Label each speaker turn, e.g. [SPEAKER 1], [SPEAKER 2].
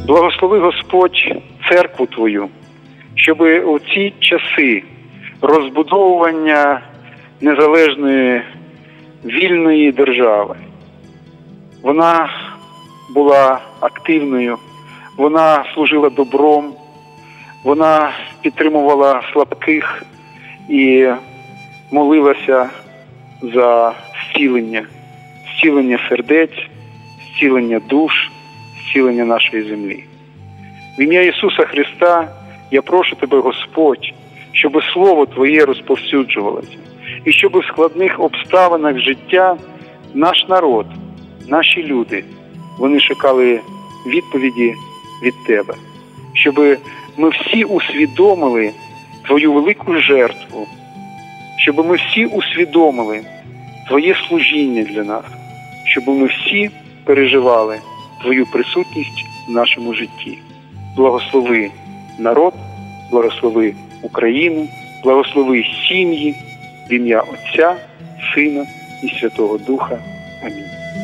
[SPEAKER 1] Благослови, Господь, церкву Твою, щоб у ці часи розбудовування незалежної вільної держави вона була активною, вона служила добром, вона підтримувала слабких і молилася за зцілення сердець, зцілення душ, зцілення нашої землі. В ім'я Ісуса Христа я прошу Тебе, Господь, щоб Слово Твоє розповсюджувалося, і щоб в складних обставинах життя наш народ, наші люди, вони шукали відповіді від Тебе. Щоб ми всі усвідомили Твою велику жертву, щоб ми всі усвідомили Твоє служіння для нас, щоб ми всі переживали Твою присутність в нашому житті. Благослови народ, благослови Україну, благослови сім'ї в ім'я Отця, Сина і Святого Духа. Амінь.